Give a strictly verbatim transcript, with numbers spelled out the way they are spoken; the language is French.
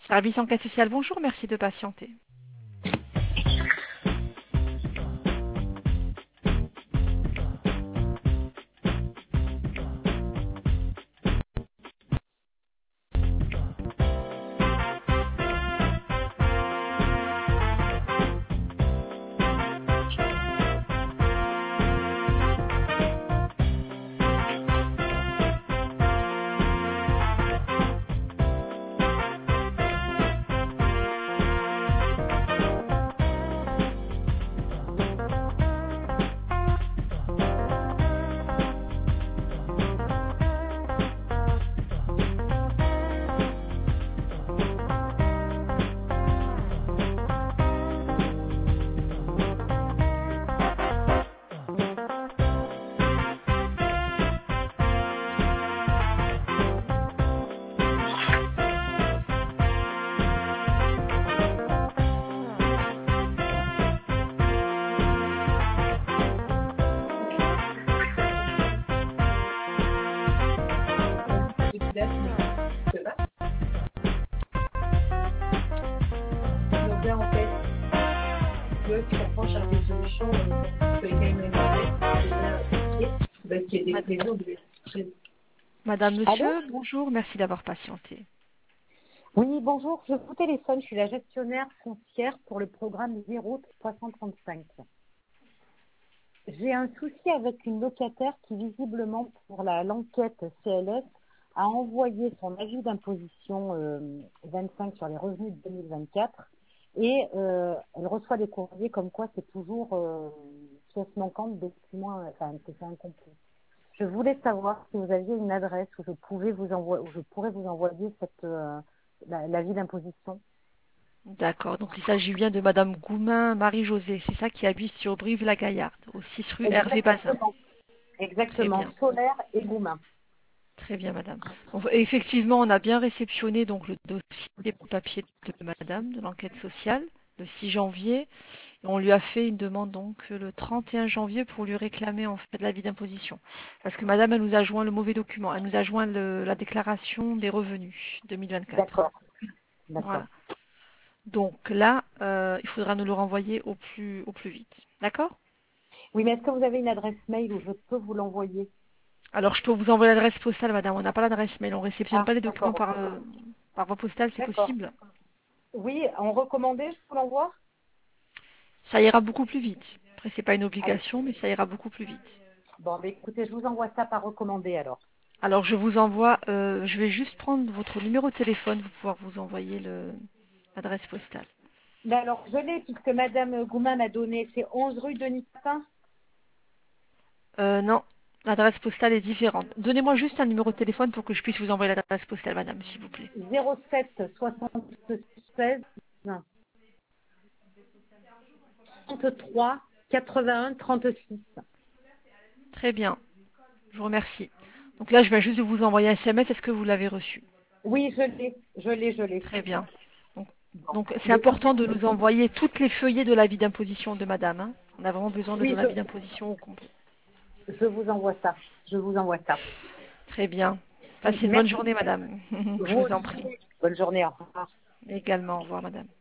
Service enquête sociale, bonjour, merci de patienter. Madame, Madame, Allô? Monsieur, bonjour, merci d'avoir patienté. Oui, bonjour, je vous téléphone, je suis la gestionnaire foncière pour le programme zéro trois cent trente-cinq. J'ai un souci avec une locataire qui, visiblement, pour la l'enquête C L S, a envoyé son avis d'imposition euh, vingt-cinq sur les revenus de deux mille vingt-quatre et euh, elle reçoit des courriers comme quoi c'est toujours euh, pièce manquante, documents, enfin que c'est incomplet. Je voulais savoir si vous aviez une adresse où je pouvais vous envoyer, où je pourrais vous envoyer cette euh, la- l'avis d'imposition. D'accord, donc il s'agit bien de Madame Goumin Marie-Josée, c'est ça qui habite sur Brive-la-Gaillarde, au six rue Hervé Bazin. Exactement. Très Exactement. bien, Solaire et Goumin. très bien Madame. Donc, effectivement, on a bien réceptionné donc le dossier papier de Madame de l'enquête sociale le six janvier. Et on lui a fait une demande donc le trente et un janvier pour lui réclamer en fait l'avis d'imposition. Parce que Madame, elle nous a joint le mauvais document, elle nous a joint le- la déclaration des revenus deux mille vingt-quatre. D'accord. D'accord. Voilà. Donc là, euh, il faudra nous le renvoyer au plus, au plus vite. D'accord? Oui, mais est-ce que vous avez une adresse mail où je peux vous l'envoyer? Alors je peux vous envoyer l'adresse postale, Madame. On n'a pas l'adresse mail, on réceptionne Ah, pas les documents d'accord, par, ok. euh, par voie postale, c'est D'accord. possible. Oui, en recommandé, je vous l'envoie? Ça ira beaucoup plus vite. Après, c'est pas une Allez. obligation, mais ça ira beaucoup plus vite. Bon, mais écoutez, je vous envoie ça par recommandé alors. Alors je vous envoie, euh, je vais juste prendre votre numéro de téléphone pour pouvoir vous envoyer le l'adresse postale. Mais alors, je l'ai puisque Madame Goumin m'a donné, c'est onze rue Denis Papin, Euh, non, l'adresse postale est différente. Donnez-moi juste un numéro de téléphone pour que je puisse vous envoyer l'adresse postale, madame, s'il vous plaît. zéro sept soixante-seize trente-trois quatre-vingt-un trente-six. Très bien, je vous remercie. Donc là, je viens juste de vous envoyer un S M S, est-ce que vous l'avez reçu? Oui, je l'ai, je l'ai, je l'ai. Très bien. Donc, Bon. donc, c'est Mais important écoutez, de nous envoyer toutes les feuillets de l'avis d'imposition de madame, hein. On a vraiment besoin de oui, son avis je, d'imposition au complet. je vous envoie ça. Je vous envoie ça. Très bien. Passez une bonne Merci. journée, madame. Je Vous vous en prie. aussi. Bonne journée. Au revoir. Également, au revoir, madame.